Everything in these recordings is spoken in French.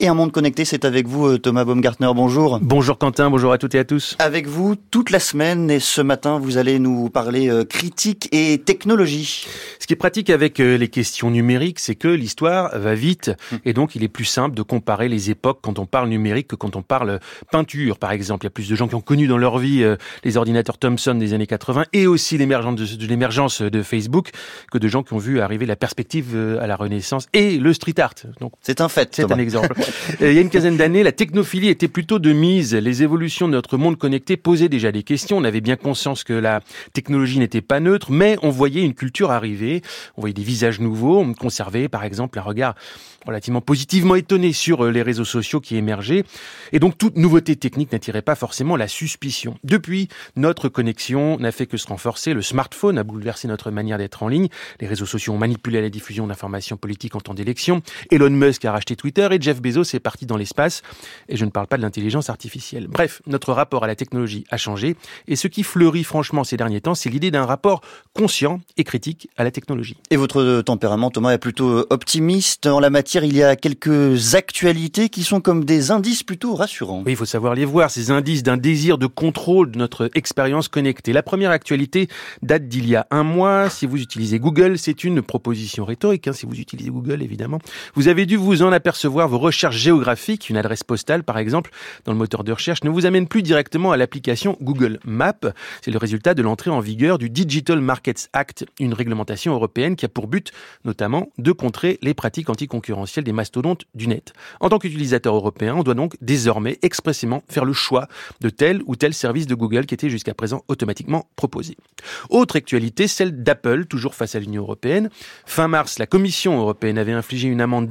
et un monde connecté, c'est avec vous Thomas Baumgartner, bonjour. Bonjour Quentin, bonjour à toutes et à tous. Avec vous toute la semaine et ce matin vous allez nous parler critique et technologie. Ce qui est pratique avec les questions numériques, c'est que l'histoire va vite et donc il est plus simple de comparer les époques quand on parle numérique que quand on parle peinture par exemple. Il y a plus de gens qui ont connu dans leur vie les ordinateurs Thomson des années 80 et aussi l'émergence de Facebook que de gens qui ont vu arriver la perspective à la Renaissance et le street art. Donc, c'est un fait. C'est Thomas. Un exemple. Il y a une quinzaine d'années, la technophilie était plutôt de mise. Les évolutions de notre monde connecté posaient déjà des questions. On avait bien conscience que la technologie n'était pas neutre, mais on voyait une culture arriver. On voyait des visages nouveaux. On conservait, par exemple, un regard relativement positivement étonné sur les réseaux sociaux qui émergeaient. Et donc, toute nouveauté technique n'attirait pas forcément la suspicion. Depuis, notre connexion n'a fait que se renforcer. Le smartphone a bouleversé notre manière d'être en ligne. Les réseaux sociaux ont manipulé la diffusion d'informations politiques en temps d'élection. Elon Musk a racheté Twitter et Jeff Bezos est parti dans l'espace. Et je ne parle pas de l'intelligence artificielle. Bref, notre rapport à la technologie a changé. Et ce qui fleurit franchement ces derniers temps, c'est l'idée d'un rapport conscient et critique à la technologie. Et votre tempérament, Thomas, est plutôt optimiste en la matière. Il y a quelques actualités qui sont comme des indices plutôt rassurants. Oui, il faut savoir les voir, ces indices d'un désir de contrôle de notre expérience connectée. La première actualité date d'il y a un mois. Si vous utilisez Google, c'est une proposition rhétorique. Si vous utilisez Google, évidemment. Vous avez dû vous en apercevoir, vos recherches géographiques, une adresse postale par exemple, dans le moteur de recherche, ne vous amène plus directement à l'application Google Maps. C'est le résultat de l'entrée en vigueur du Digital Markets Act, une réglementation européenne qui a pour but notamment de contrer les pratiques anticoncurrentielles des mastodontes du net. En tant qu'utilisateur européen, on doit donc désormais expressément faire le choix de tel ou tel service de Google qui était jusqu'à présent automatiquement proposé. Autre actualité, celle d'Apple, toujours face à l'Union européenne. Fin mars, la Commission européenne avait infligé une amende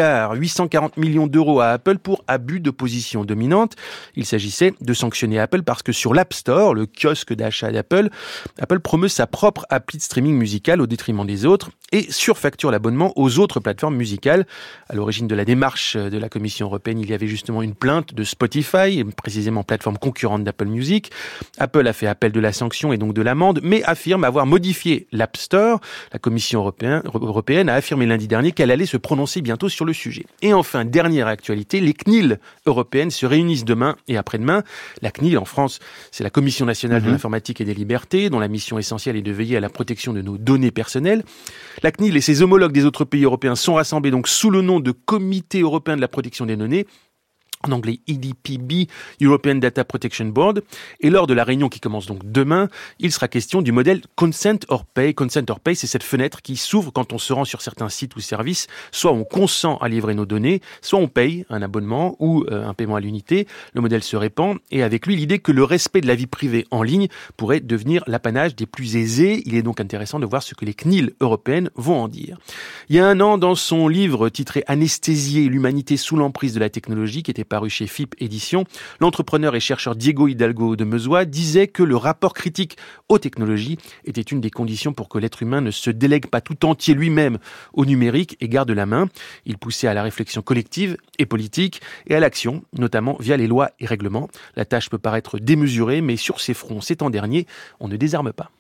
d'1,840 milliard d'euros à Apple pour abus de position dominante. Il s'agissait de sanctionner Apple parce que sur l'App Store, le kiosque d'achat d'Apple, Apple promeut sa propre appli de streaming musical au détriment des autres et surfacture l'abonnement aux autres plateformes musicales. À l'origine de la démarche de la Commission européenne, il y avait justement une plainte de Spotify, précisément plateforme concurrente d'Apple Music. Apple a fait appel de la sanction et donc de l'amende, mais affirme avoir modifié l'App Store. La Commission européenne a affirmé lundi dernier qu'elle allait se prononcer bientôt sur le sujet. Et enfin, dernière actualité, les CNIL européennes se réunissent demain et après-demain. La CNIL en France, c'est la Commission nationale de l'informatique et des libertés, dont la mission essentielle est de veiller à la protection de nos données personnelles. La CNIL et ses homologues des autres pays européens sont rassemblés donc sous le nom de Comité européen de la protection des données, en anglais EDPB, European Data Protection Board. Et lors de la réunion qui commence donc demain, il sera question du modèle Consent or Pay. Consent or Pay, c'est cette fenêtre qui s'ouvre quand on se rend sur certains sites ou services. Soit on consent à livrer nos données, soit on paye un abonnement ou un paiement à l'unité. Le modèle se répand et avec lui l'idée que le respect de la vie privée en ligne pourrait devenir l'apanage des plus aisés. Il est donc intéressant de voir ce que les CNIL européennes vont en dire. Il y a un an, dans son livre titré « Anesthésier l'humanité sous l'emprise de la technologie » qui était paru chez FIP Éditions, l'entrepreneur et chercheur Diego Hidalgo de Meuzois disait que le rapport critique aux technologies était une des conditions pour que l'être humain ne se délègue pas tout entier lui-même au numérique et garde la main. Il poussait à la réflexion collective et politique et à l'action, notamment via les lois et règlements. La tâche peut paraître démesurée, mais sur ces fronts, ces temps derniers, on ne désarme pas.